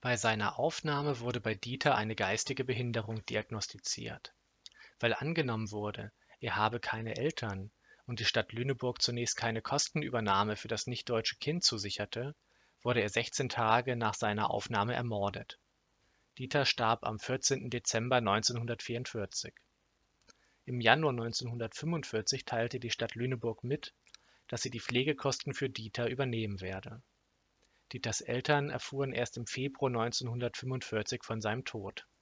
Bei seiner Aufnahme wurde bei Dieter eine geistige Behinderung diagnostiziert. Weil angenommen wurde, er habe keine Eltern und die Stadt Lüneburg zunächst keine Kostenübernahme für das nichtdeutsche Kind zusicherte, wurde er 16 Tage nach seiner Aufnahme ermordet. Dieter starb am 14. Dezember 1944. Im Januar 1945 teilte die Stadt Lüneburg mit, dass sie die Pflegekosten für Dieter übernehmen werde. Dieters Eltern erfuhren erst im Februar 1945 von seinem Tod.